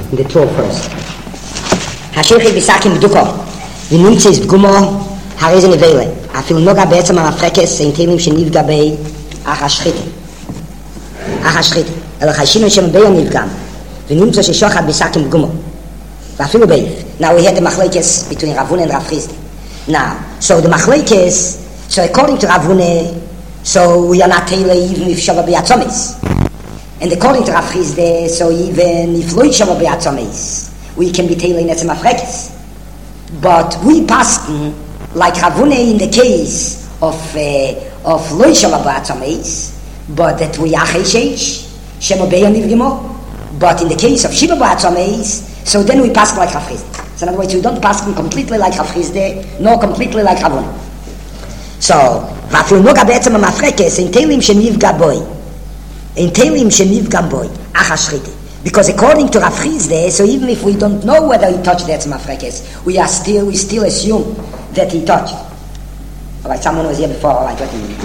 in the 12 first. Hashirchi bisakim duko. V'nimtzis b'gumo harizin ivele. Afil noga be'etzem ha'mafrekes ein telim shenivga bei achashchiti. Achashchiti. El chashinu shem bei nivgam. V'nimtzo sheshochad bisakim b'gumo. V'afilu beif. Now we had the machlekes between Ravuna and Rav Chizda. Now, so the machlekes, so according to Ravuna, so we are not tailor even if Shabbat B'yatzomis. And according to Rav Chizda, so even if Lo Shabbat B'yatzomis, we can be tailor in Etzem Afrekes. But we pass like Ravuna in the case of Lo Shabbat B'yatzomis, but that we are Cheshesh, Shemo Be'yon Nivgimo. But in the case of Shiva B'yatzomis, so then we pass like Rav Chizda. So in other words, we don't pass completely like Rav Chizda, nor completely like Ravuna. So, ואפילו נוגע בעצם המפרקס, אין תהילים שנפגע בוי. אין תהילים שנפגע בוי, אך השחיתי. Because according to Rav Chizda, so even if we don't know whether he touched the עצם המפרקס, we still assume that he touched. Alright, someone was here before, alright, let me...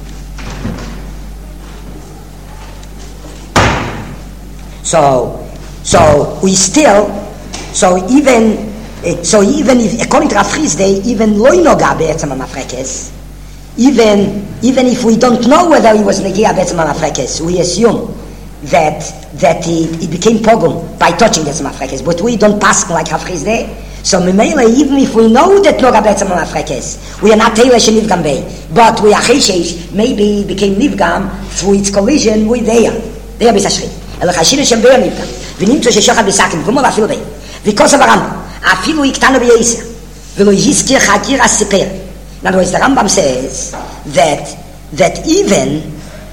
So we still, so even if, according to Rav Chizda, even lo noga בעצם המפרקס, even if we don't know whether he was negia בעצם המפרקס, we assume that he became pogum by touching בעצם המפרקס, but we don't pass like Rav Chizda. So even if we know that noga בעצם המפרקס, we are not tailor shenivgam bei, but we are cheshesh, maybe became nivgam through its collision with they are bisashrit. אלא חשינו שם ביה נפגע ונמצא ששוחד בסכין גמור ואפילו בי וכוסף הרמב"ם אפילו יקטנו בייסר ולא יזכיר חגיר הסיפר. In other words, the Rambam says that even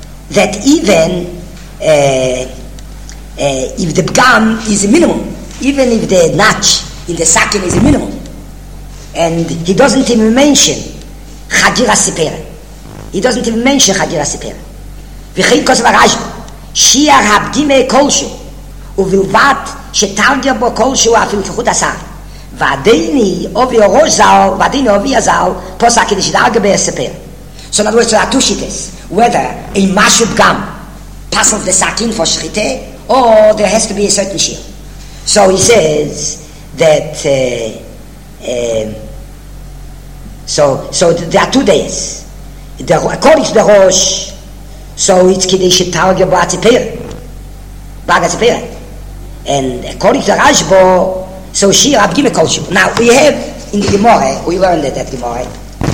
if the pgam is a minimum, even if the notch in the sakin is a minimum, and he doesn't even mention חגיר הסיפר, he doesn't even mention חגיר הסיפר. וכי כוסף הרשב"א שיער הפגימה כלשהו ובלבד שתרגר בו כלשהו אפילו כחוט הסר ועדיני אובי הראש זל ועדיני אובי הזל פוסק כדי שדרגר בהספר. So in other words, there are two shittas, whether a mashu pgam passes the sakin for shchite or there has to be a certain shear. So he says that so there are 2 days. According to the Rosh, so it's Kiddush Targya Bagatipir. And according to Rashbo, so Shir Abgime Kolshu. Now we have in the Gemara, we learned that at Gemara.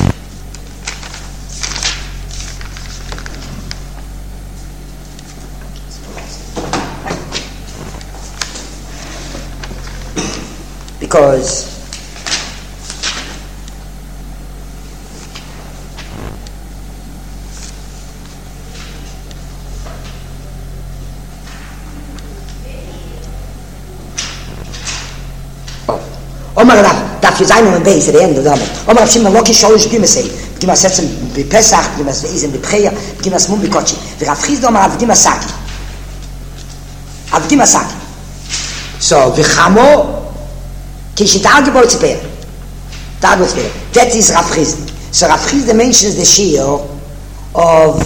Because Omar Rav, darf sein und Beis, at the end of the Omar. Omar Rav Shimon Loki Sholish Gimasei, Gimas Setzem Bepesach, Gimas Veizem Bepreya, Gimas Mum Bikochi. Rav Chizda Omar Avdim Asaki. Avdim Asaki. So, V'chamo, Kishi Targi Boi Tzipir. Targi Boi Tzipir. That is Rav Chizda. So Rav Chizda mentions the shear of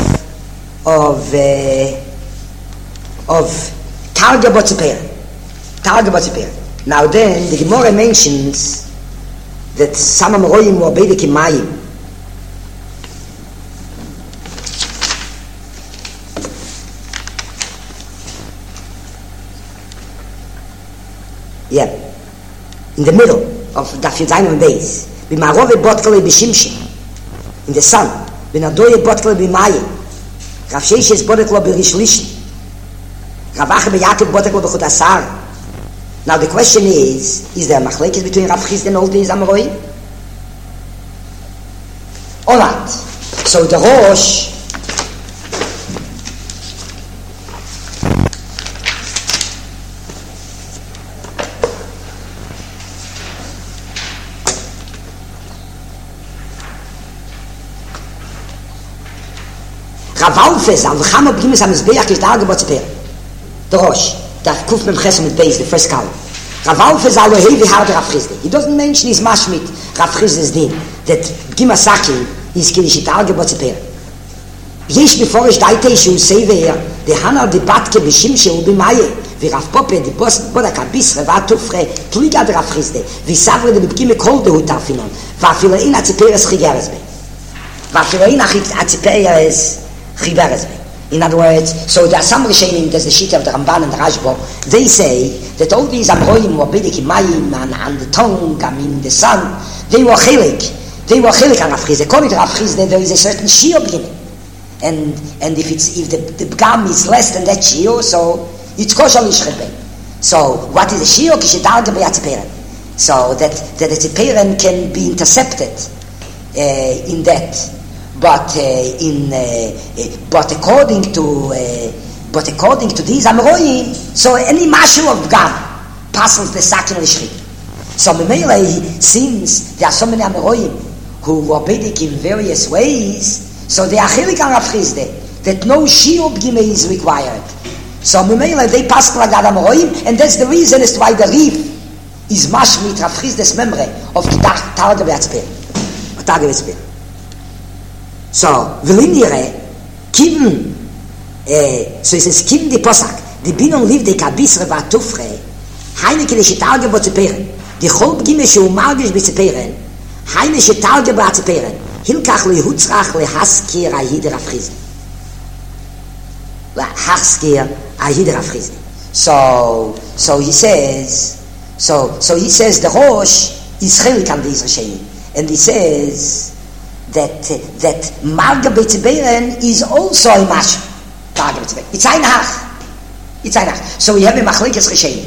Targi Boi Tzipir. Targi Boi Tzipir. Now then, the Gemara mentions that Samam Royim were Bedek Mayim. Yeah. In the middle of Daf Yudzayin days. B'marove Botkele B'Shimshim. In the sun. B'nadoye Botkele B'Mayim. Rav Sheishes Botkele B'Rishlishin. Rav Acha B'Yaakov Botkele B'Chut Asar. Now the question is there a machlekes between Rav Chizda and all these Amaroi? Alright, so the Rosh Rav Alfes, al Chama B'Gimes HaMizbeach is the Argebot Tzipir. The Rosh. Da kuf mem khesem mit base the first column. Raval for zalo heavy hard Rav Chizda. He doesn't mention his mashmit Rav Chizda's din that Gimasaki is Kiddush Targya Tzipir. Yesh before ich daite ich say there the Hanal debatke bishimshe und bimaye Rav Poppe, die Bodak Abisre, war Tufre, Pliga der Afrizde, wie Savre, die Bibkime Kol der Hutafinon, war Philein Aziperes Chigeres be. War Philein Aziperes Chigeres be. In other words, so there are some Rishonim, there's the sheet of the Ramban and the Rashba, they say that all these Amroim were big in Mayim and the tongue, I mean the sun, they were chilik. They were chilik on Rav Chizde. According to Rav Chizde, there is a certain shiur beginning. And if the Bgam is less than that shiur, so it's kosher lishchebe. So what is a shiur? Kishedarge be'atziperen. So that the tziperen can be intercepted in that. But according to these Amroim, so any mashu of Bgam passes the sakin lishchebe. So since there are so many Amroim who were bedic in various ways, so they are chilik on Rav Chizde, that no shiur b'gime is required. So they pass like that Amroim, and that's the reason as to why the Rif is mashmit Rav Chizde's memory of Kidach Targe Be'atzpeh. So, v'linire, kiven, so it says, kiven di Posak, di binon liv de kabisre v'atufre, heine kele shetarge b'atzperen, di chol b'gime shehu margish b'atzperen, heine shetarge b'atzperen, hilkach lehutzrach lehaskir ahid Rav Chizde. Lehaskir ahid Rav Chizde. So he says, he says the Rosh is chelik on these Rishonim, and he says that marga b'atzperen is also a mash. It's ein hach. So we have a machlekes Rishonim.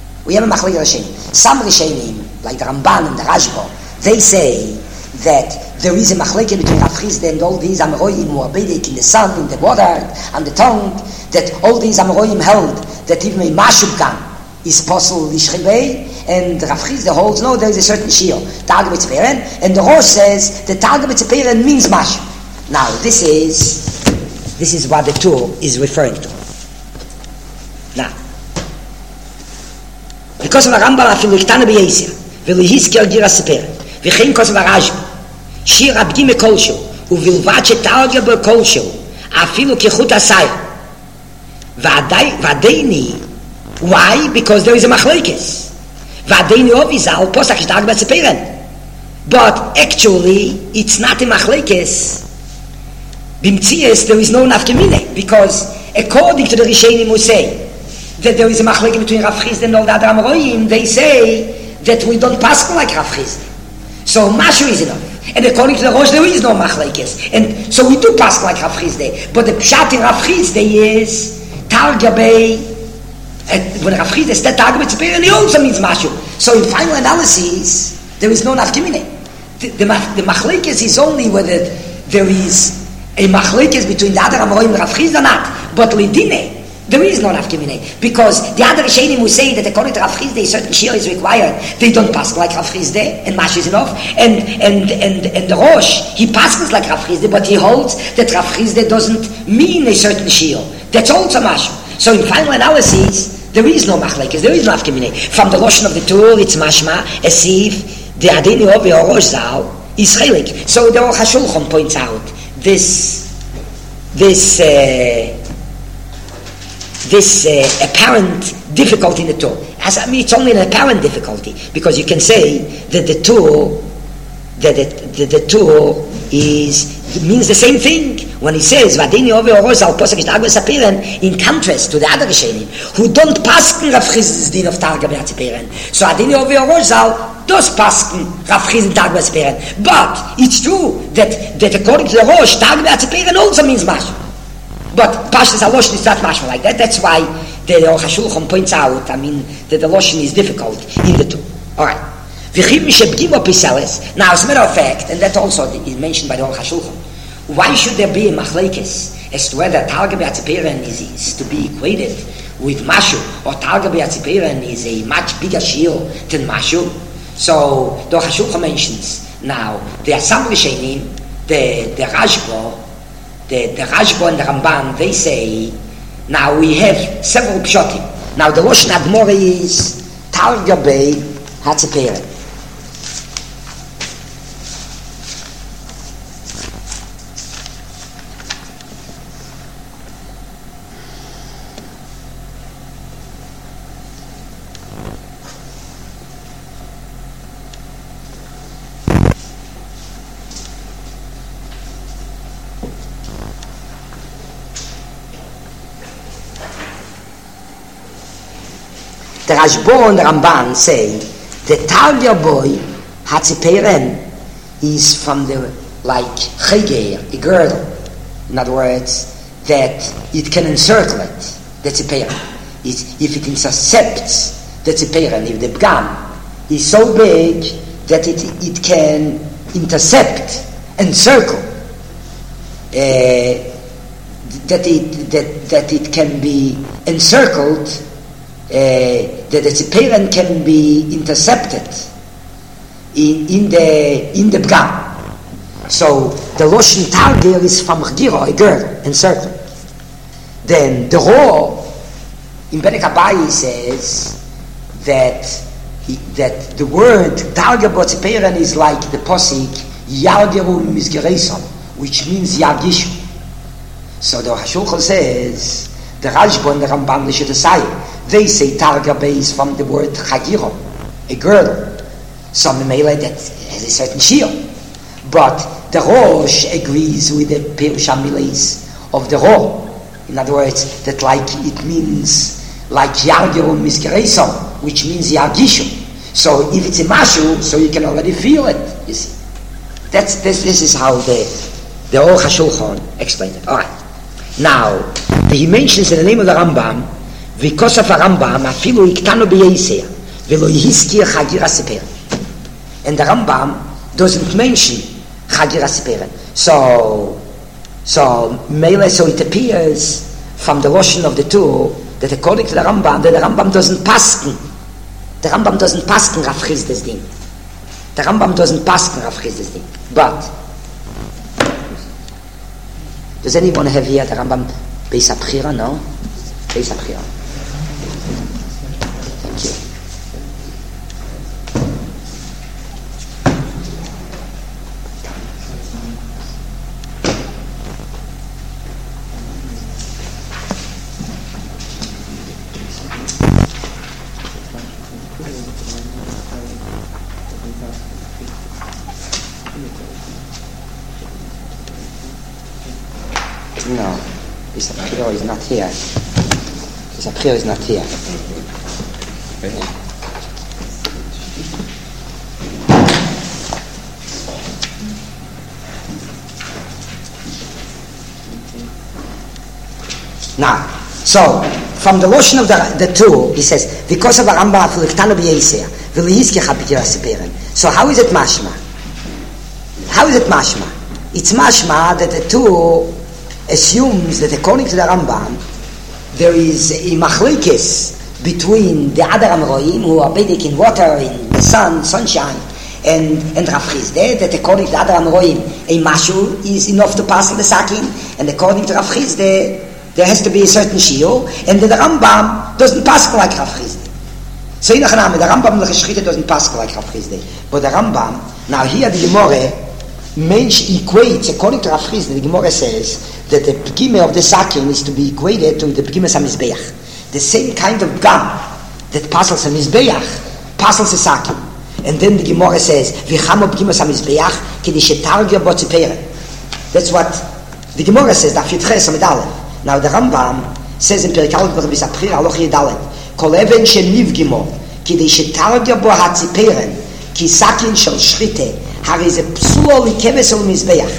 Some Rishonim, like the Ramban and the Rashba, they say that there is a machlekes between Rav Chizde and all these Amroim who are bedic in the sun, in the water, and the tongue, that all these Amroim held that even a mashub gam is possible lishchibei, and Rav Chizde holds no, there is a certain shiur, Targe B'atzperen, and the Rosh says that Targe B'atzperen means mashub. Now, this is what the Tur is referring to. Now, because of the Rambam, afilu iktana b'yesir, v'lihiskir gira seper, v'chein because of the Rashba, shir abgime kolshu, uvilvat shetarge b'kolshu, afilu kichut asayr, v'adeini. Why? Because there is a machlekes. V'adeini ovizal posach shtarge b'atzperen. But actually, it's not a machlekes. B'mtzias, there is no nafkemine, because according to the Rishonim who say that there is a machlekes between Rav Chizde and all the other Amroim, they say that we don't pass like Rav Chizde. So mashu is enough. And according to the Rosh, there is no machlekes. And so we do pass like Rav Chizde. But the pshat in Rav Chizde is targabei. When Rav Chizde said Targe B'atzperen, he also means mashu. So in final analysis, there is no nafkemine. The machlekes is only whether there is a machlekes between the other Amorim and Rav Chizde or not. But lidine, there is no nafkemine, because the other Rishonim who say that according to Rav Chizde a certain shiur is required, they don't pass like Rav Chizde, and mashu is enough. And the Rosh, he passes like Rav Chizde, but he holds that Rav Chizde doesn't mean a certain shiur. That's also mashu. So in final analysis, there is no machlekes, there is no nafkemine. From the Lashon of the Tur, it's mashma, as if the Adini Ovi or Rosh Zal is chelik. So the Aruch HaShulchan points out this apparent difficulty in the Tur. It's only an apparent difficulty, because you can say that the Tur, the Tur means the same thing when he says Vadini Ovi or Rosh Zal posach shtarge b'atzperen, in contrast to the other Rishonim who don't pasken Rav Chizde's din of Targe B'atzperen. So Vadini Ovi or Rosh Zal does pasken Rav Chizde Targe B'atzperen. But it's true that according to the Rosh, Targe B'atzperen also means mashu. But Pashas HaLoshon is not mashu like that. That's why the Aruch HaShulchan points out, that the Loshon is difficult in the two. Alright. Now, as a matter of fact, and that also is mentioned by the Aruch HaShulchan, why should there be a machlekes as to whether Targe B'atzperen is to be equated with mashu, or Targe B'atzperen is a much bigger shiur than mashu? So the Aruch HaShulchan mentions, now there are some Rishonim, the Rashba, the Rashba and the Ramban, they say, now we have several pshatim. Now the Lashon Admor is Targe B'atzperen. the Rashba and the Ramban say the Talia boy Hatziperen is from the like Cheger, a girdle. In other words, that it can encircle it. That's a Tziperen. If it intercepts the Tziperen, if the Bgam is so big that it can intercept, encircle, that it can be encircled, that the Tziperen can be intercepted in the Bgam. So the Loshen Targir is from Gira, a girl, encircled. Then the Ro in Benek Abayi says that the word Targir Botziperen is like the posik Yargeru Mizgereson, which means Yargishu. So the Hashulchan says the Rashba and the Ramban they say Targir is from the word Chagiro, a girdle. So Memele that has a certain shield. But the Rosh agrees with the Perush HaMiles of the Ro. In other words, that like it means like Yargeru Mizgereson, which means Yargishu. So if it's a Mashu, so you can already feel it, you see. This is how the Aruch HaShulchan explained it. Alright. Now, he mentions in the name of the Rambam, V'kosaf HaRambam, afilu iktanu b'yeiseh, v'lo yihiskir Chagira Siperen. And the Rambam doesn't mention Chagira Siperen. So it appears from the Loshen of the two that according to the Rambam doesn't pasken. The Rambam doesn't pasken Rav Chizde's din. The Rambam doesn't pasken Rav Chizde's din. But does anyone have here the Rambam Beis HaBchira? No? Beis HaBchira. Thank you. No, Beis HaBchira is not here. Beis HaBchira is not here. Now, so from the Loshen of the two, he says, because of the Rambam Afiliktanu b'Yeiseh, v'liyizki Chagira Siperen. So how is it mashma? How is it mashma? It's mashma that the two assumes that according to the Rambam, there is a machlekes between the other Amroim who are bathing in water, in the sunshine, and Rav Chizde, that according to the other Amroim, a mashu is enough to pass the sakin, and according to Rav Chizde, there has to be a certain shiur, and the Rambam doesn't pass like Rav Chizde. So in the Rambam doesn't pass like Rav Chizde, but the Rambam, now here the Gemara Mensch equates, according to Rav Chizde, the Gemara says that the Pgime of the Sakin is to be equated to the Pgime HaMizbeach. The same kind of gum that passes a Mizbeach, passes a Sakin. And then the Gemara says, V'chamo Pgime HaMizbeach, kedi shetargia botziperen. That's what the Gemara says, Daf Yitches Amid Aleph. Now the Rambam says in Perek Aleph Beis HaBchira, Haloch Yedalef, Kol even shenivgimo, kedi shetargia bo hatziperen, ki Sakin shel shchite, Hari is a psuo likeves ol mizbeach.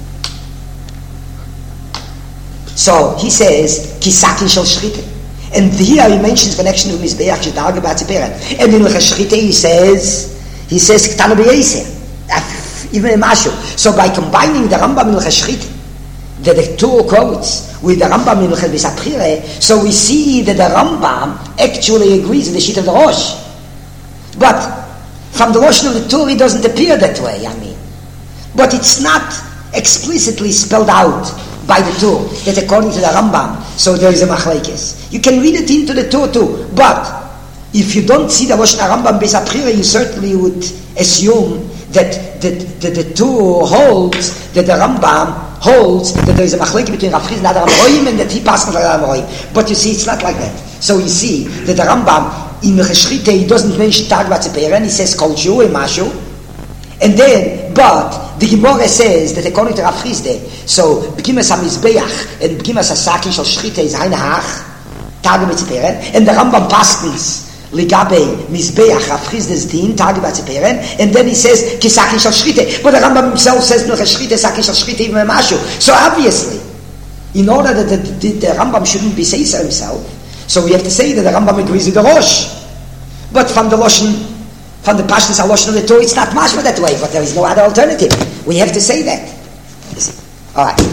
So he says kisakin shel shchite, and here he mentions connection with mizbeach shetarge b'hatziperen. And in l'chashchite he says ktanu b'yeiseh, even a mashu. So by combining the Rambam in l'chashchite, the two quotes with the Rambam in Beis HaBchira, so we see that the Rambam actually agrees with the sheet of the Rosh, but from the Loshen of the Tur, it doesn't appear that way, But it's not explicitly spelled out by the Tur, that according to the Rambam, so there is a machlekes. You can read it into the Tur too, but if you don't see the Loshen Rambam Beis HaBchira, you certainly would assume that the Tur holds, that the Rambam holds, that there is a machlekes between Rav Chizde and other Amorim, and that he passes on the other Amorim. But you see, it's not like that. So you see that the Rambam, in the Cheshchite, he doesn't mention Tag Batziperen, he says Kol Shu, a Mashu. And then, but the Gemara says that according to Rav Chizde, so B'gimas HaMizbeach and B'gimas HaSakin Shal Shchite is Hein Hach, Tag Batziperen, and the Rambam paskins Ligabe Mizbeach Afriz des Din Tage Batzeperen, and then he says Kisakin Shal Shrite. But the Rambam himself says Milcha Shrite, Sakin Shal Shrite even Mashu. So obviously, in order that the Rambam shouldn't be say so himself, so we have to say that the Rambam agrees with the Rosh. But from the Loshen, from the Pashtus HaLoshen of the Torah, it's not mashma that way, but there is no other alternative. We have to say that. You see? All right.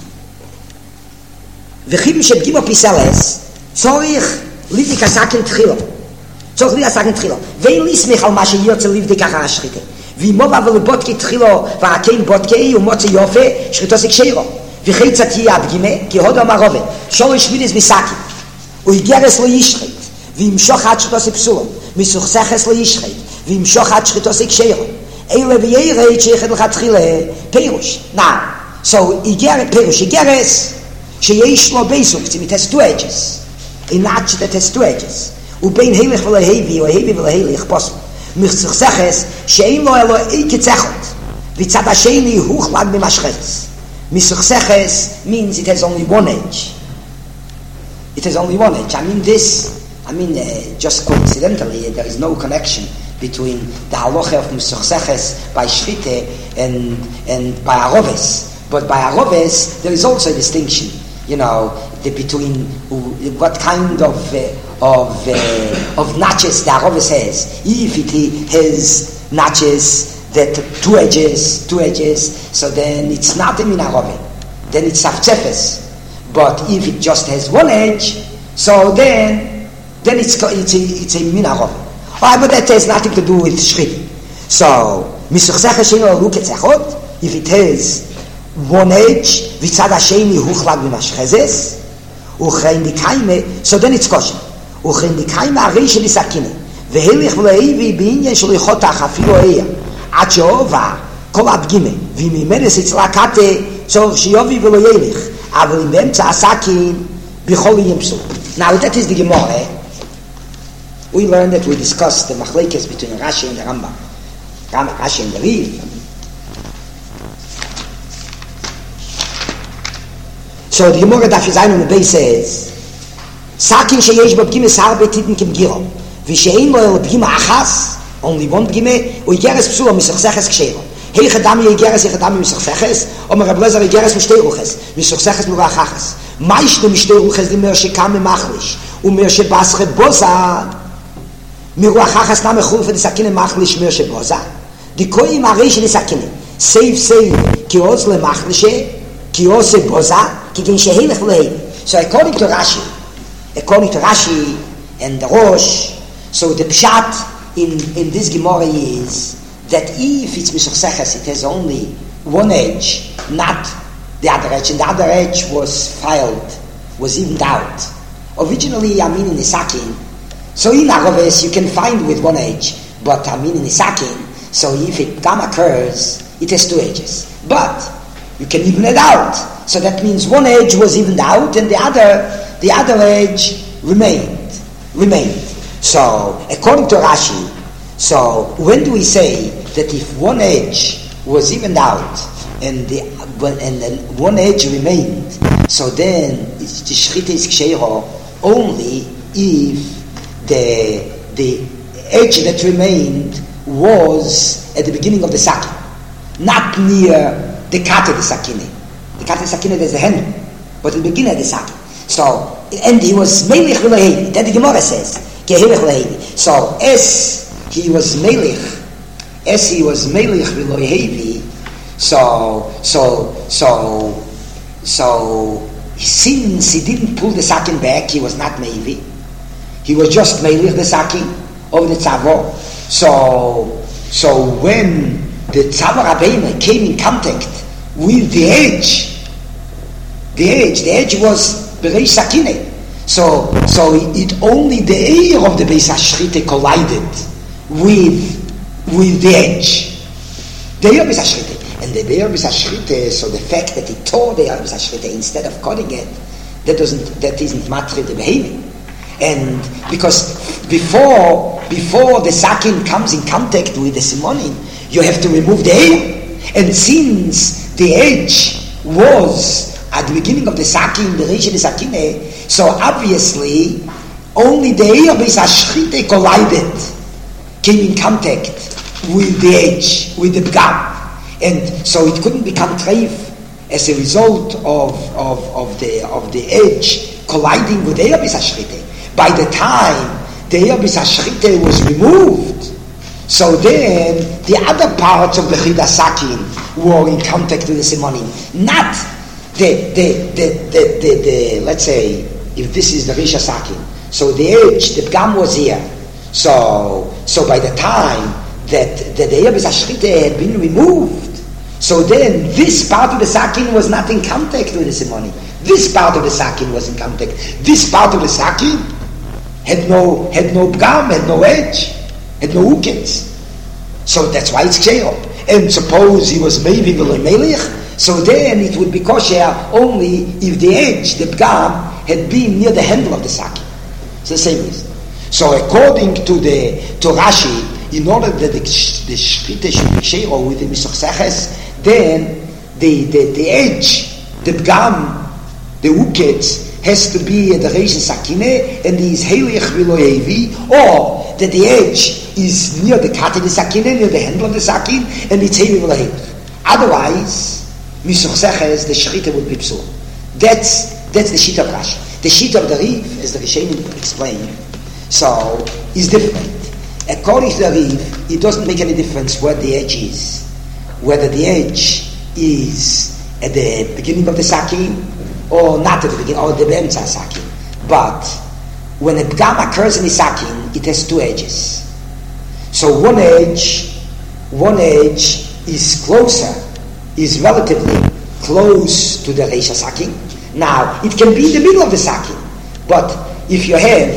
V'chim shet gimo piseles, tzorich livdik hasakin tchilo. Tzorich livdik hasakin tchilo. Vein lismich al ma sheyotze livdik achar hashchite. V'imo v'avelu botke tchilo, v'akein botkei, u'motze yofe, shchitos iksheiro. V'chei tzati abgime, ki hodo marove, shorish mides misakin. U'igeres lo yishchit. V'imshoch ad shchitos ipsulom. Misuchseches lo yishchit. V'imshoch ad shchitos iksheiro. Eile v'yeireit sheichad l'chatchile. Perush. Now, so Igeres, שיש לו בייסוק, it has two edges. In Natch that has two edges. ובין הילך ולהיבי, או ההיבי ולהילך, פוסל. מסוכסכס, שאין לו אלו כצחות. וצד השני הוחלג ממשחץ. מסוכסכס means it has only one edge. It has only one edge. Just coincidentally, there is no connection between the halacha of Mesachseches by Shrite and by Aroves. But by Aroves, there is also a distinction, between what kind of notches the Aroves has. If it has notches that two edges, so then it's not a min Arove. Then it's Saftsefes. But if it just has one edge, so then it's a min Arove. But that has nothing to do with Shrit. So, if it has one edge, so then it's kosher. עד שאובה כל הפגימה וממרס אצלה קטה צורך שיובי ולא ילך אבל אם באמצע הסכין בכל ימסו. Now that is the Gemara. We learned that we discussed the machlekes between Rashi and the Rambam. Rashi and the Rif. So the Gemara Daf Zayin on the base says סכין שיש בו פגימה שר בתיתן כמגירו ושאין לו אלא פגימה אחס only one pgime, uigeres psula misachseches ksheiro. Hey chadami uigeres yechadami misachseches, omer Rablezer uigeres mishtei ruches, misachseches murachachas. Maishne mishtei ruches di mer shekam machlish, umer shebasche boza, mirachachas na mechul for the sakine machlish mer sheboza. Di koi marish di sakine, save, ki oz le machlishe, ki oz se boza, ki gen shehelech lehei. So according to Rashi and the Rosh, so the pshat in this Gemara is that if it's Mesachseches, it has only one edge, not the other edge, and the other edge was evened out. Originally, in the Sakin, so in Aroves you can find with one edge, but in the Sakin, so if it occurs, it has two edges. But you can even it out. So that means one edge was evened out, and the other edge remained. So, according to Rashi, so when do we say that if one edge was evened out and then one edge remained, so then the shchita is ksheiro only if the edge that remained was at the beginning of the sakin, not near the kat of the sakine. The kat of the sakine there's a handle, but at the beginning of the sakin. So, and he was melich v'lehevi. That the Gemara says. So as he was melich v'lohevi, so since he didn't pull the sakin back, he was not mevi. He was just melich the sakin over the tzavo. So when the tzavo Rabbeinu came in contact with the edge was berei sakine. So it only the air of the Beis HaShrite collided with the edge. The air of Beis HaShrite. And the air of Beis HaShrite, so the fact that he tore the air of Beis HaShrite instead of cutting it, that isn't matri the behavior. And because before the sakin comes in contact with the simonim, you have to remove the air. And since the edge was at the beginning of the sakin, the reish of the sakine, so obviously only the Eibis Ashchite collided, came in contact with the edge, with the Bgam. And so it couldn't become treif as a result of the edge colliding with the Eibis Ashchite. By the time the Eibis Ashchite was removed, so then the other parts of the Chida Sakin were in contact with the Simonim. Not the let's say, if this is the Risha Sakin, so the edge, the Bgam was here. So by the time that the Eibis Ashchite had been removed, so then this part of the Sakin was not in contact with the Simonim. This part of the Sakin was in contact. This part of the Sakin had no Bgam, had no edge, had no ukets. So that's why it's kshero. And suppose he was maybe melech, so then it would be kosher only if the edge, the Bgam, had been near the handle of the sakin. It's the same reason. So according to Rashi, in order that the shchita should be kshero with the misachseches, then the edge, the Bgam, the ukets, has to be at the Reish Sakine, and he is Heilich Viloyevi, or that the edge is near the Kat of the Sakine, near the handle of the Sakin, and it's Heilich Viloyevi. Otherwise, Misuchseches, the Shechita would be Psul. That's the sheet of Rashi. The sheet of the Rif, as the Rishonim explained, so is different. According to the Rif, it doesn't make any difference where the edge is. Whether the edge is at the beginning of the Sakin, or not at the beginning, or the Be'emtza Sakin. But when a Bgam occurs in the Sakin, it has two edges. So one edge is closer, is relatively close to the Reisha Sakin. Now, it can be in the middle of the Sakin, but if you have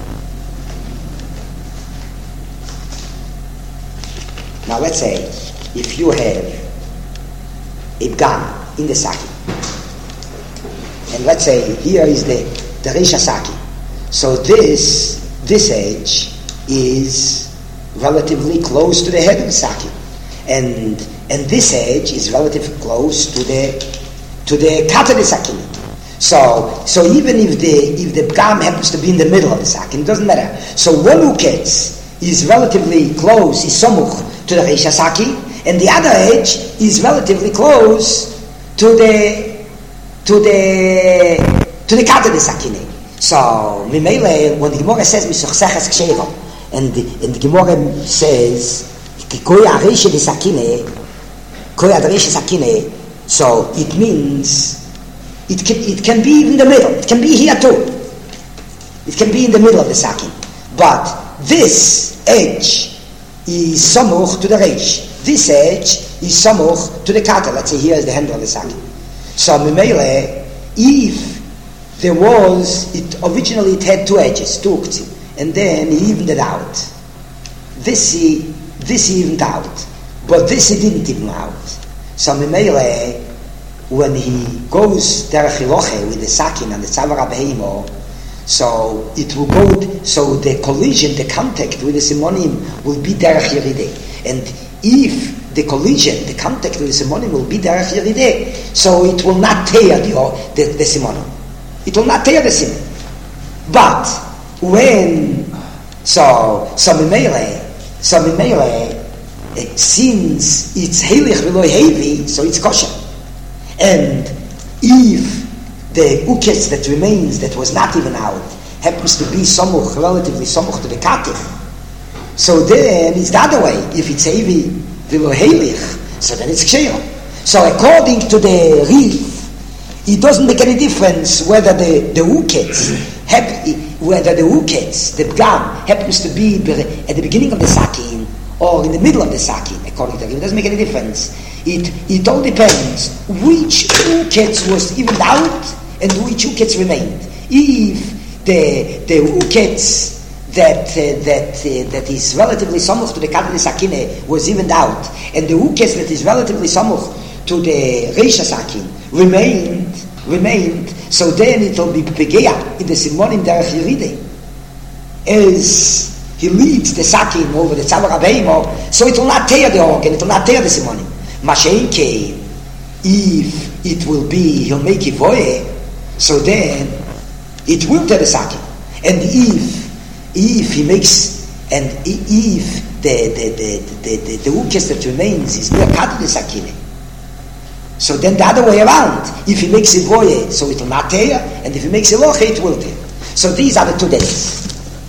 now let's say, if you have a Bgam in the Sakin, and let's say here is the Reisha Sakin. So this edge is relatively close to the head of the Sakin, and this edge is relatively close to the cut of the Sakin. So even if the Bgam happens to be in the middle of the Sakin, it doesn't matter. So one uketz is relatively close, is somuch to the Reisha Sakin, and the other edge is relatively close to the kat of the Sakine. So Mimele, when the Gemara says Misuchseches Ksheva, and the Gemara says Koya Reisha de Sakine, so it means it can be in the middle. It can be here too. It can be in the middle of the Sakin. But this edge is samuch to the Reish. This edge is samuch to the kata. Let's say here is the handle of the Sakin. So Mimele, if there was, originally it had two edges, two uktzim, and then he evened it out. This he evened out, but this he didn't even out. So Mimele, when he goes derech hiloche with the Sakin and the Tzavar Abheimo, so it will go, so the collision, the contact with the Simonim will be derech Yerideh. And if the collision, the contact with the Simonim will be derech Yerideh, so it will not tear the Simonim. It will not tear the Simon. But when, so Mimele, since it's Heilich V'lo Hevi, so it's kosher. And if the uketz that remains, that was not even out, happens to be samuch, relatively samuch to the katif, so then it's the other way. If it's Hevi V'lo Heilich, so then it's kshero. So according to the Rif, it doesn't make any difference whether the uketz, the Bgam, happens to be at the beginning of the Sakin or in the middle of the Sakin. According to him, it doesn't make any difference. It all depends which uketz was evened out and which uketz remained. If the uketz that is relatively samuch to the kat of the Sakine was evened out, and the uketz that is relatively samuch to the Reisha Sakin remained, so then it will be Pegeya in the Simonim derech Yerideh. As he leads the Sakin over the Tzavar Abheimo, so it will not tear the organ, it will not tear the Simonim. Mashein came, if it will be, he'll make it voye, so then it will tear the Sakin. And if he makes, and if the ukes that remains is near cut the sakine, so then the other way around, if he makes it voye, so it will not tear, and if he makes it loche, it will tear. So these are the 2 days.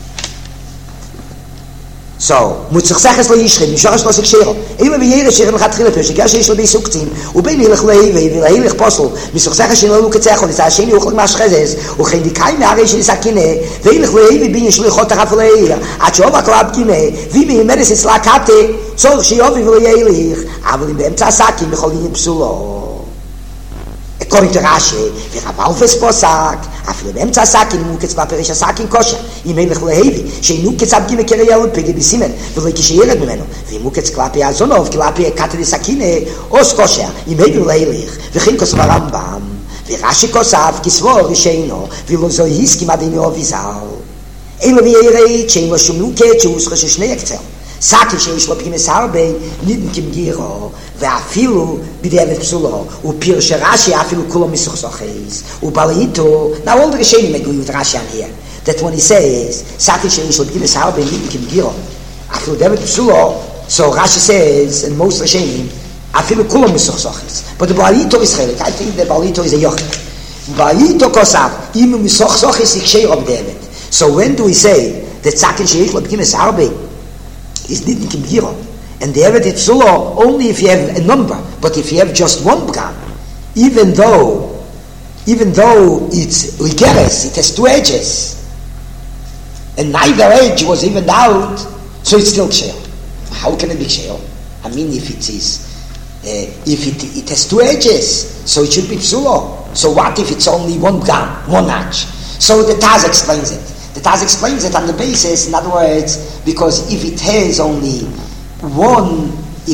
So, mutzach sechas lo yishchim, mishorach lo sekshero. Eile v'yere shirem chatchile per, shegar sheish lo beisuktzim, ubein hilech leheve, v'lehilech posel, mishorach sechas shino lo ketzechon, it's השני ucholik maschezes, uchein dikai me'arei sheni sakine, v'hilech leheve bin yishlo yichot achaf le'eir, at she'ova klab kine, v'imi imeres etzla kate, tzorch she'yovi v'le'yelich, אבל אם באמצע הסקים בכל עניין פסולו. According to Rashi, וחבלפס פוסק, אפילו באמצע הסקים אם הוא קצבה פרש הסקים קושה, אם אין לך להיבי, שאינו קצב גימי קריאל פגי בסימן, ולא כשירד ממנו, ואם הוא קצב כלפי הזונוב, כלפי קטרי סקינה, אוס קושה, אם אין להיליך, וכן כוסף הרמב"ם, ורש"י כוסף כסבור רישיינו, ולא זו הסכים עדינו ויזל. אלו ויראה, שאין לו שום נוקת, שהוא שחש שני הקצר. סקי שיש לו פגימס הרבה, ניתן כמגירו, ואפילו בדיעבד פסולו, ופיר שרש"י אפילו כולו מסוכסוכס, ובלעיתו, now all the Rishonim agree with Rashi on here, that when he says, סקי שיש לו פגימס הרבה, ניתן כמגירו, אפילו דיעבד פסולו, so Rashi says, and most Rishonim, אפילו כולו מסוכסוכס, but the בלעיתו is חלק, I think the בלעיתו is a yochid. בלעיתו כוסף, אם הוא מסוכסוכס יקשר או בדיעבד. So when do we say, that סקי שיש לו פגימס הרבה, is nidin kim giro, and the evet itzulo only if you have a number, but if you have just one bram, even though it's ligeres, it has 2 edges, and neither edge was evened out, so it's still ksher. How can it be ksher? I mean, if it is, if it has 2 edges, so it should be psulo. So what if it's only 1 bram, 1 edge? So the Taz explains it. The Taz explains it on the basis, in other words, because if it has only one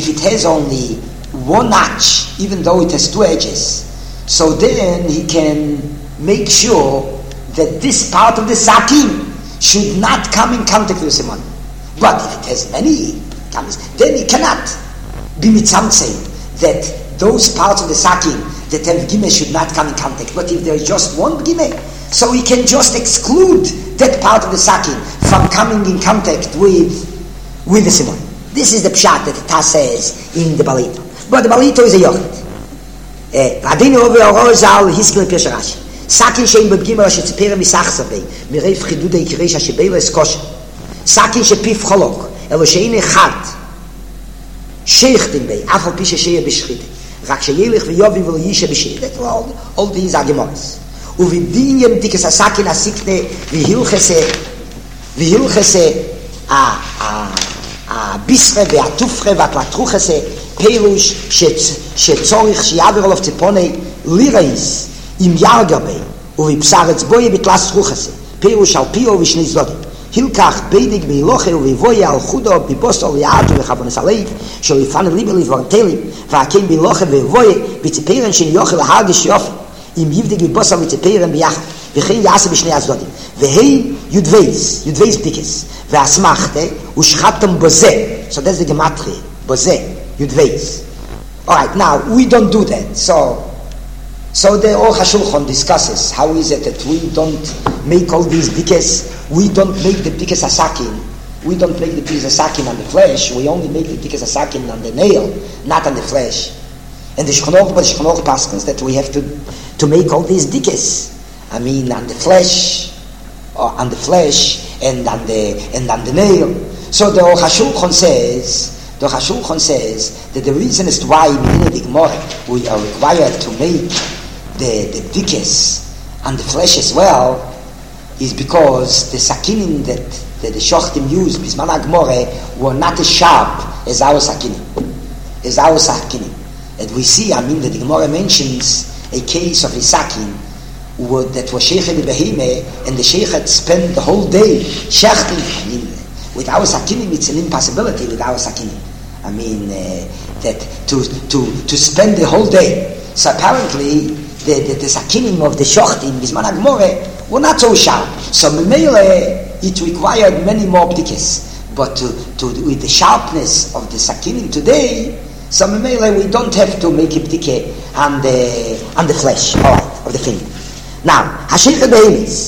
notch, even though it has 2 edges, so then he can make sure that this part of the sakim should not come in contact with the simon. But if it has many comes, then he cannot be mitzamtzei that those parts of the sakim that have gimeh should not come in contact. But if there is just one gimeh, so he can just exclude that part of the sakin from coming in contact with the simon. This is the pshat that the Taz says in the Balito. But the Balito is a yochid. Adini over Orozal, Hiskele Pirsh Rashi. Sakin shein b'bgimel asher tzipere misach savei, mireif chidude ikiresh asher beilo eskosha. Sakin shepif cholok, elo shein echad, sheichtim bei, af al pi shesheye b'shchite. Rak sheyelich v'yovi v'lo yishe b'shchite. That's all these are Gemaras. ובדינים דיקס הסכין הסיקנה והילכסה הביסרה והתופרה והפלטרוכסה פירוש שצורך שיעבר עליו ציפוני לירייס עם ירגבי ובבשר אצבוי בתלס רוכסה פירוש על פיו ושני צדדים הילקח בידיק בהילוכה ובבויה על חודו בבוסו ויעתו וחבונס הלב שלפן ליבר לברנטלים והקם בהילוכה ובבויה בציפרן שיוכל להרגש יופי אם יבדיק בבוסו וציפרן ביחד וכן יעשה בשני הצדדים והי יודוויז בדיקס והסמכתה ושחטתם בוזה so that's the gematria בוזה יודוויז alright now we don't do that so the Aruch HaShulchan discusses how is it that we don't make all these dikes, we don't make the dikes asakin, we don't make the dikes asakin on the flesh, we only make the dikes asakin on the nail, not on the flesh. And the Shulchan Aruch paskins that we have to make all these dikes, I mean on the flesh, or on the flesh and on the nail. So the Aruch HaShulchan says that the reason as to why in the Gemara we are required to make the dikes on the flesh as well is because the sakinim that the shochtim used bisman ha'gemore were not as sharp as our sakinim. And we see, I mean, that the Gemara mentions a case of a sakin that was sheichet behime, and the sheichet spent the whole day shechting. I mean, with our sakinim, it's an impossibility with our sakinim. I mean, that to spend the whole day. So apparently, the sakinim of the shochtim bisman ha'gemore were not so sharp. So memele it required many more bdikes. But with the sharpness of the sakinim today, so memele we don't have to make a bdike on the flesh, all right, of the finger. Now, hashechet behemis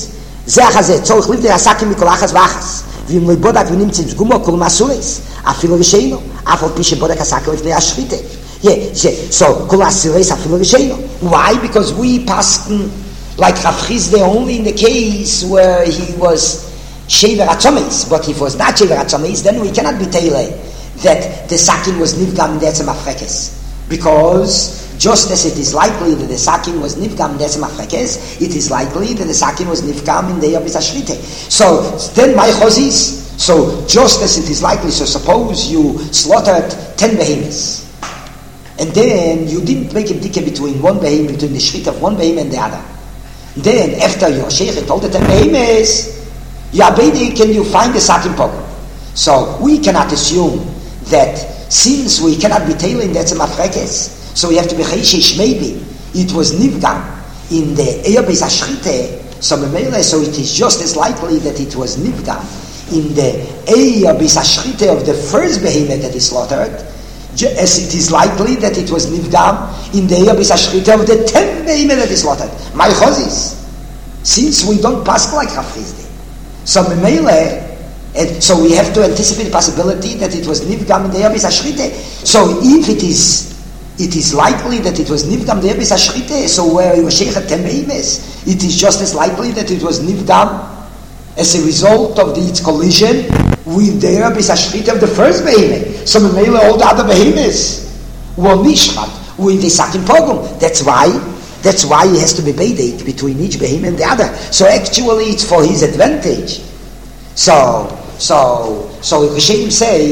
זה החזה, צורך ליב דרסקים מכל אחס ואחס. ואם לא בודק ונמצא סגומו כל מסורס, אפילו רשיינו, אף על פי שבודק הסקל לפני השחיתה. So, כל הסורס אפילו רשיינו. Why? Because we passed like Rav Chizde only in the case where he was Shever Atzomes, but if it was not Shever Atzomes, then we cannot be tele that the sakin was nivgam in the etzem afrekes. Because just as it is likely that the sakin was nivgam in the etzem afrekes, it is likely that the sakin was nivgam in the Yabis Ashrite. So then my chozis, so just as it is likely, so suppose you slaughtered 10 behemoths, and then you didn't make a dike between one behemoth, between the shrit of one behemoth and the other. Then after your sheikh told the 10 behemoths, Yabedi, can you find the sakin pogrom? So we cannot assume that since we cannot be tailing the etzem afrekes, so we have to be chayshish, maybe it was nivgam in the Eyabes Ashrite, so it is just as likely that it was nivgam in the Eyabes Ashrite of the first behemoth that is slaughtered, as it is likely that it was nivgam in the Eyabes Ashrite of the 10th behemoth that is slaughtered. My chozis, since we don't pass like Rav Chizde, so and so we have to anticipate the possibility that it was nivgam in the Yabis Ashrite. So if it is likely that it was nivgam in the Yabis Ashrite, so where you sheikh 10 behemoths, it is just as likely that it was nivgam as a result of its collision with the Yabis Ashrite of the first behemoth. So all the other behemoths were nishchat with the sakin pogrom. That's why he has to be beidek between each behemoth and the other. So actually it's for his advantage. So Rishonim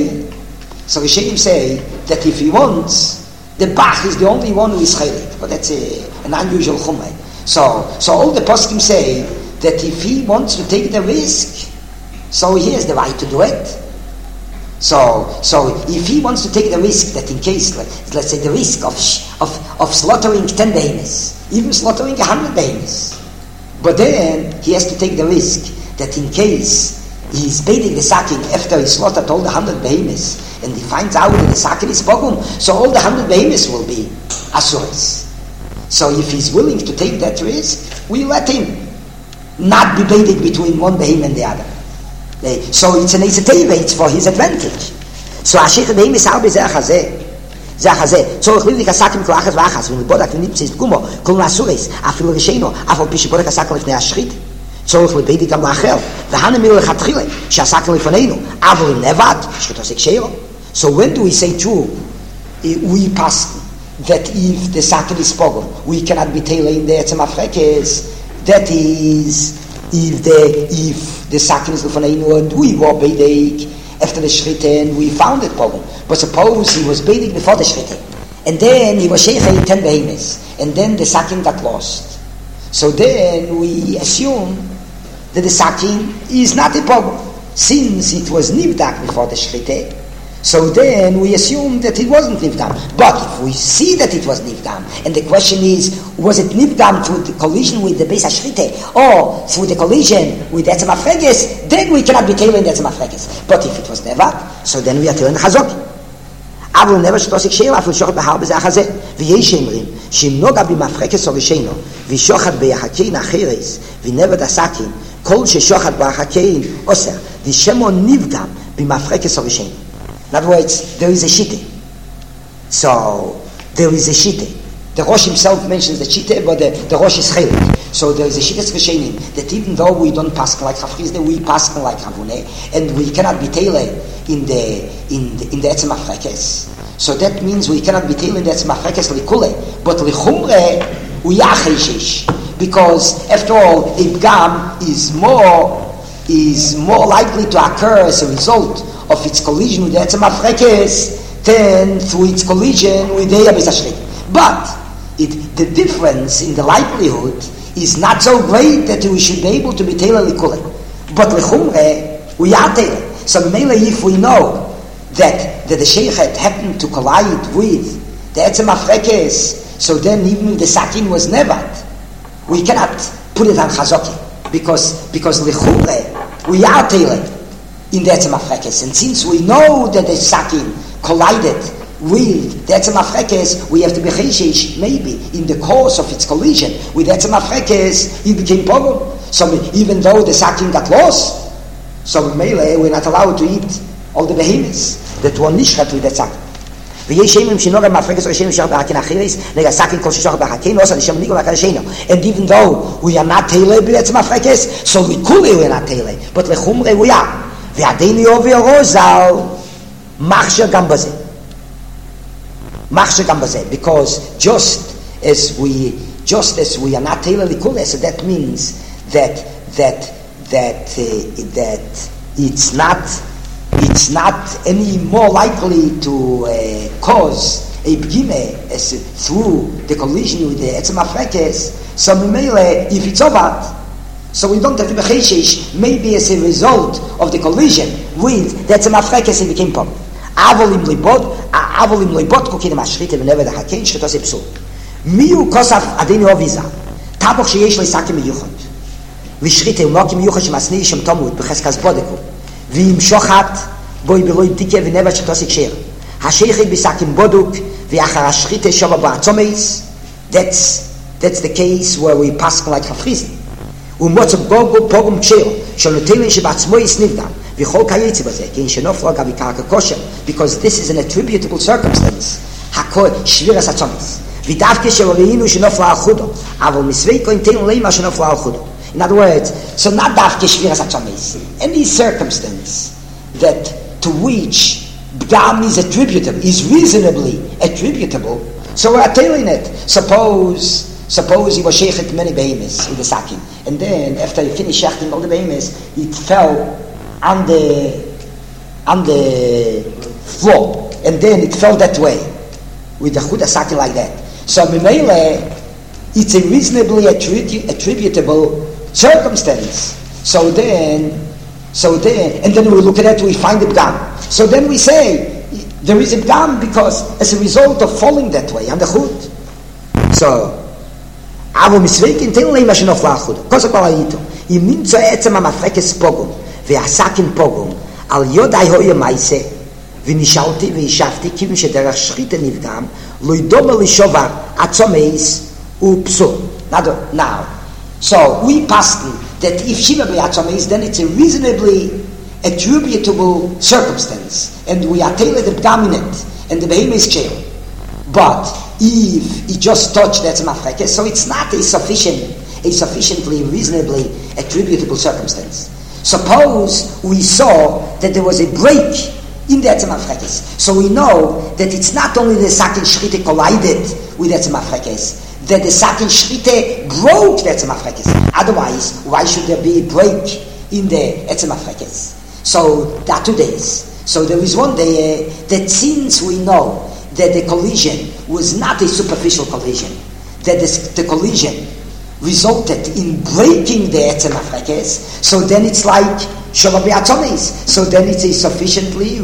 say that if he wants, the Bach is the only one who is chaylik, but that's an unusual chumrah. So all the poskim say that if he wants to take the risk, so he has the right to do it. So if he wants to take the risk that in case, let's say the risk of slaughtering 10 behemoths, even slaughtering 100 behemoths, but then he has to take the risk that in case he's baiting the sakin after he slaughtered all the 100 behemoths, and he finds out that the sakin is pogum, so all the 100 behemoths will be asuras. So if he's willing to take that risk, we let him not be baiting between one behemoth and the other. So it's an ezeteva, it's for his advantage. So ashich behemoths arbe zeh chazeh. צורך ליב לקסקים כל אחת ואחת, ולבודק ונמצא סגומו, כל מסורס, אפילו רשיינו, אף על פי שבודק הסקל לפני השחית. צורך לבדי גם לאחר, והנמילו לכתחילה, שהסקל לפנינו, אבל אם נבד, שחית עושה קשיירו. So when do we say true? We pass that if the sakin is pogrom, we cannot be tailing the etzem afrekes, that is, if the sakin is lefanenu and we were beidek after the shrite and we found it pogrom. But suppose he was beidek before the shrite, and then he was sheikha 10 behemoths, and then the sakin got lost. So then we assume that the sakin is not a pogrom, since it was nivdak before the shrite. So then we assume that it wasn't nivdam. But if we see that it was nivdam, and the question is, was it nivdam through the collision with the Beis Ashrite, or through the collision with the Etzem Afrekes, then we cannot be tailing the Etzem Afrekes. But if it was never, so then we are tailing the Chazok. אבל never שתעסיק שאלה, אפילו שוחד בהר בזה החזה. ויש שאומרים, שאם נוגע במפרקס או רשינו, ושוחד ביחקין החרס, ונבד הסכין, כל ששוחד ביחקין עושה, ושמו נבדם במפרקס או רשינו. In other words, there is a shite. So, there is a shite. The Rosh himself mentions the shite, but the Rosh is chelik. So there is a shite Rishonim, that even though we don't pass like Rav Chizde, we pass like Ravune, and we cannot be tailored in the Etzem Afrekes. So that means we cannot be tailored in the Etzem Afrekes likule, but lichumre we are chayshish. Because after all, Ibgam is more likely to occur as a result of its collision with the Etzem Afrekes than through its collision with the Yabis Ashrit. But the difference in the likelihood is not so great that we should be able to be Taylor Likule. But Lechumre, we are Taylor. So mainly if we know that the Sheikhet happened to collide with the Etzem Afrekes, so then even if the Sakin was nevad, we cannot put it on Chazoki. Because Lechumre, we are Taylor in the Etzem Afrekes. And since we know that the Sakin collided with the Etzem Afrekes, we have to be chayshish, maybe in the course of its collision with the Etzem Afrekes, it became pogrom. So even though the sakin got lost, so we're not allowed to eat all the behemoths that were nishchat with that sakin. And even though we are not tele b'etzem so we are not tele, but lechumre we are. V'adeni ovi orozal machsher gam bazeh. Machsher gam bazeh, because just as we are not tele likule, so that means that it's not any more likely to cause a begime through the collision with the etzem afrekes. So if it's over, so we don't have to be cheshish, maybe as a result of the collision with the etzem afrekes it became pom. Avolim libot kukinim ashrite v'never the hakein shritos epsul. Miu kosaf adeni oviza taboch sheyesh leisakim miyuchot v'shrite umokim miyuchot shemasnei shem tomut b'cheskas bodeku v'im shochat boi beloi dike v'never shritos ikshir hasheichik b'sakim boduk v'achar ashrite shova ba'atzomeis. That's the case where we pass like hafrizim. Umotzok gogo pogum kshir sholotelin shebatzmois nivdam v'chol kayetzi bazeh kin shenoflo gavi karka kosher, because this is an attributable circumstance. Hakol shviras atzomeis. In other words, so not dafke shviras atzomeis, any circumstance that to which b'dam is attributable, is reasonably attributable, so we're telling it. Suppose he was sheichet many behemoths with the sakin, and then after he finished shechting all the behemoths, it fell on the floor, and then it fell that way with the chuda sakin like that. So Mimele, it's a reasonably attributable circumstance. So then, and then we look at it, we find the b'dam. So then we say, there is a b'dam because as a result of falling that way, on the chut. So, Avo misveikin ten lei mashenof la'achud. Kosa kol ha'yito. Im nimtzo etzem ha'mafrekes pogum, ve'asakin pogum, al yodai hoye maise, v'nishalti v'yishavti, kivin shederach shchite nivdam, lo yidome lishovar atzomeis u'psul. Now, so we paskin that if shiva be'atzomeis, then it's a reasonably attributable circumstance, and we are tailored the b'dam in it, and the behemoth is kshel. But if he just touched the etzem afrekes, so it's not a sufficiently reasonably attributable circumstance. Suppose we saw that there was a break in the etzem afrekes, so we know that it's not only the sakin shrite collided with the etzem afrekes, that the sakin shrite broke the etzem afrekes. Otherwise, why should there be a break in the etzem afrekes? So there are 2 days. So there is one day that since we know that the collision was not a superficial collision, that the collision resulted in breaking the etzem afrekes, so then it's like shova be'atzomeis. So then it's a sufficiently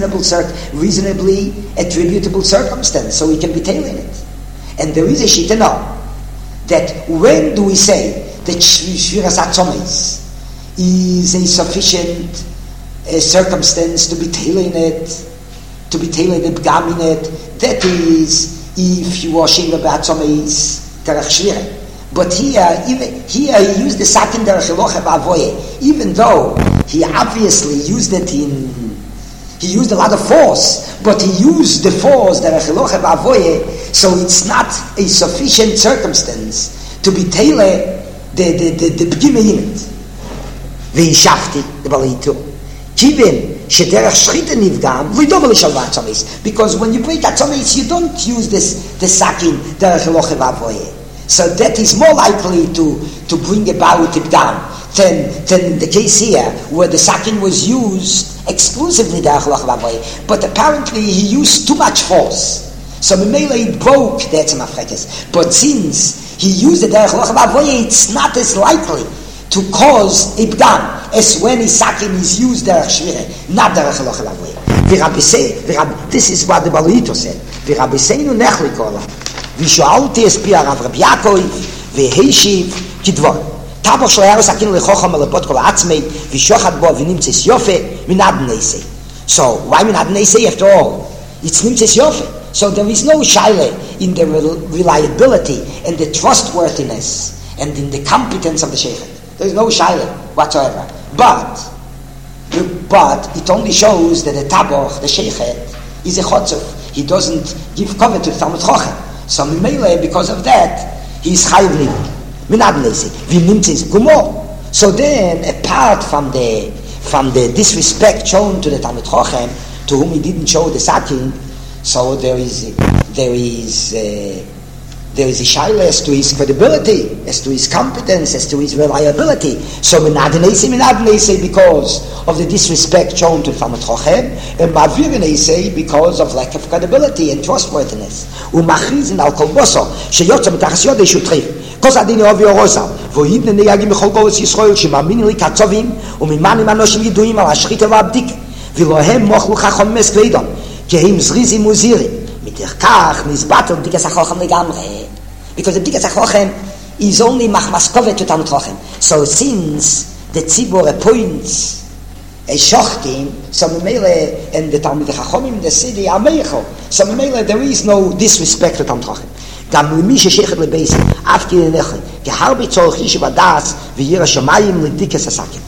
reasonably attributable circumstance, so we can be tailing it. And there is a shita now that when do we say that shviras atzomeis is a sufficient circumstance to be tailing it, to be tailored the b'dam in it, that is if you are sheva be'atzomeis terach shvira. But here he used the sakin derech eloche ba'avoye, even though he obviously used it he used a lot of force, but he used the force derech eloche ba'avoye, so it's not a sufficient circumstance to be tailored the begime in it. Ve'ishafti the balito kivin shederach shchita nivgam v'idom l'shalva atzomeis, because when you break atzomeis, you don't use the sakin derech eloche ba'avoye. So that is more likely to bring about the b'dam than the case here, where the sakin was used exclusively derech eloche ba'avoye, but apparently he used too much force. So Mimele it broke the etzem afrekes. But since he used the derech eloche ba'avoye, it's not as likely to cause a b'dam as when a sakin is used derech shvire, not derech eloche ba'avoye. This is what the Baluito said. V'Rabbi Seinu nechli kola. V'shoalti es pi Rav Yaakov v'heishiv kidvor. Taboch shlo yaros sakin lechocham alepot kol atzmei v'shochat bo v'nimtzes yofe minad neisei. So why minad neisei after all? It's nimtzes yofe. So there is no shayle in the reliability and the trustworthiness and in the competence of the sheikh. There's no shaila whatsoever. But it only shows that the taboch, the sheikhet, is a chotzuf. He doesn't give cover to the Talmud Chochem. So Mimele, because of that, he's chayiv limud. Minad nesi. V'nimtze is gumor. So then, apart from the disrespect shown to the Talmud Chochem, to whom he didn't show the saking, so there is a shaila as to his credibility, as to his competence, as to his reliability. So minad nesi, because of the disrespect shown to Talmud Chochem, and ma'avir nesi, because of lack of credibility and trustworthiness. Umachrizin al kol boso sheyotza mitachas yodei shutchiv. Kos adini ovi orosam vohidne neyagim bechol golos Yisrael shema'aminin li katzovim umimanim anoshim yiduim al hashchita v'abdik v'lohem mochlu chachom mes kveidon kehem zrizim uzirim mitech kach nizbatel b'dikas hachochem legamre, because the b'dikas hachochem is only machmaskove to Talmud Chochem. So since the tzibur appoints a shochtim, so Memele and the Talmud Chachomim in the city are meichel. So Memele, there is no disrespect to Talmud Chochem. גם למי ששייכת לבייסים, אף כי לנכן, כהרבי צורך איש בדעס וירא שמיים לדיקס הסקם.